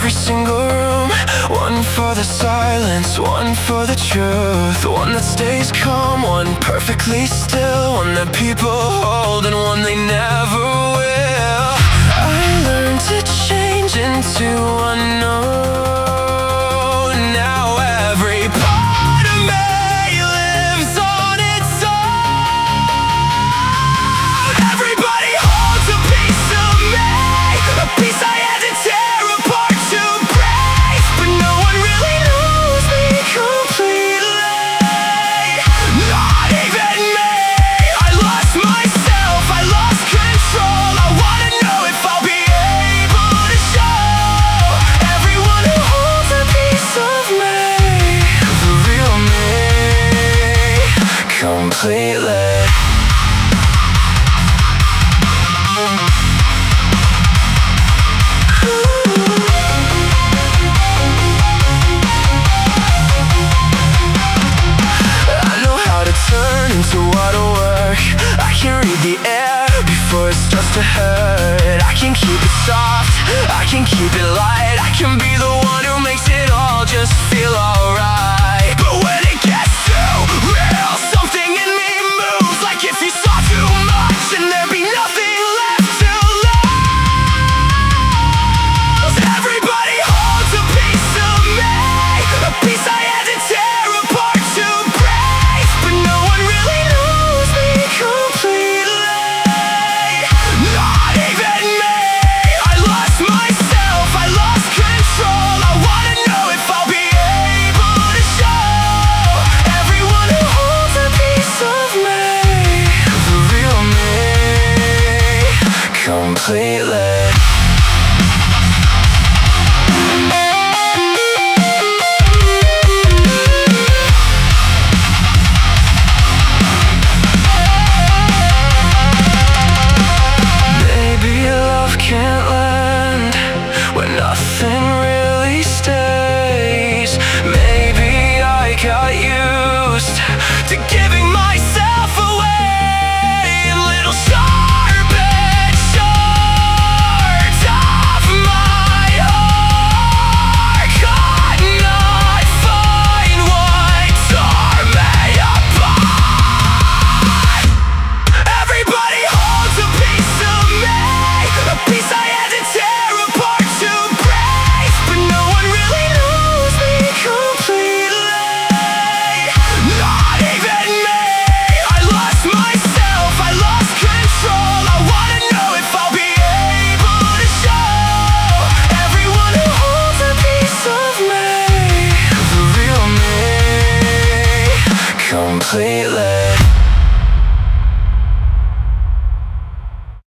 every single room. One for the silence, one for the truth. One that stays calm, one perfectly still. One that people hold and one they never will. I learned to change into unknown. Now every part of me lives on its own. Everybody holds a piece of me, a piece I had to tear apart to break. But no one really knows me completely, not even me. I lost myself, I lost control. I wanna know if I'll be able to show everyone who holds a piece of me, the real me, completely. Into what'll work. I can read the air before it starts to hurt. I can keep it soft, I can keep it light. I can be the one who makes it all just feel alright. But when it gets too real, something in me moves. Like if you saw too much and there'd be nothing left to lose. Everybody holds a piece of me, a piece I had to tear apart to break. But no one really knows me completely, not even me. I lost myself, I lost control. I wanna know if I'll be able to show everyone who holds a piece of me, the real me, completely. Can't land when nothing really stays. Maybe I got used to giving myself away in little sharp shards of my heart. Could not find what tore me apart. Everybody holds a piece of me, a piece I had to tear apart to break. But no one really knows me completely, not even me. I lost myself, I lost control. I wanna know if I'll be able to show everyone who holds a piece of me, the real me, completely.